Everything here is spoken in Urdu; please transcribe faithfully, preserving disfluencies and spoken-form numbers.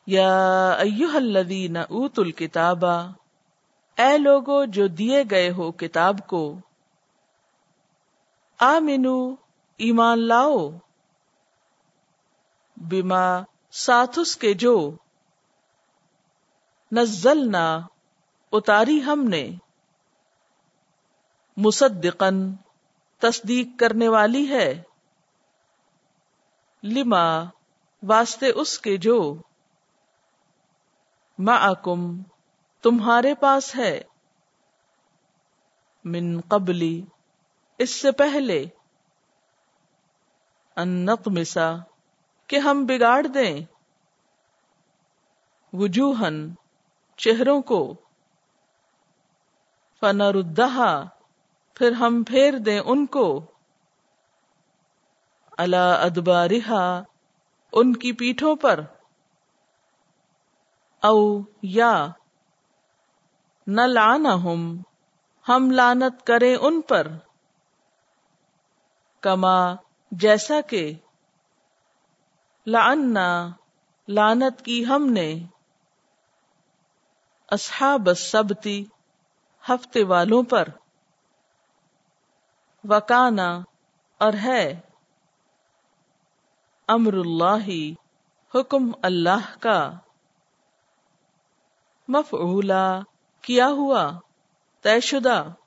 یا ایھا الذین اوتوا الکتاب، اے لوگو جو دیے گئے ہو کتاب کو، آمنو ایمان لاؤ، بما ساتھ اس کے جو، نزلنا اتاری ہم نے، مصدقاً تصدیق کرنے والی ہے، لما واسطے اس کے جو، معکم تمہارے پاس ہے، من قبلی اس سے پہلے، ان نطمسا کہ ہم بگاڑ دیں، وجوہن چہروں کو، فنردہا پھر ہم پھیر دیں ان کو، علی ادبارہا ان کی پیٹھوں پر، او یا نلعنہم ہم لعنت کریں ان پر، کما جیسا کہ، لعنا لعنت کی ہم نے، اصحاب السبت ہفتے والوں پر، وکانا اور ہے، امر اللہ حکم اللہ کا، مفعولا کیا ہوا، طے شدہ،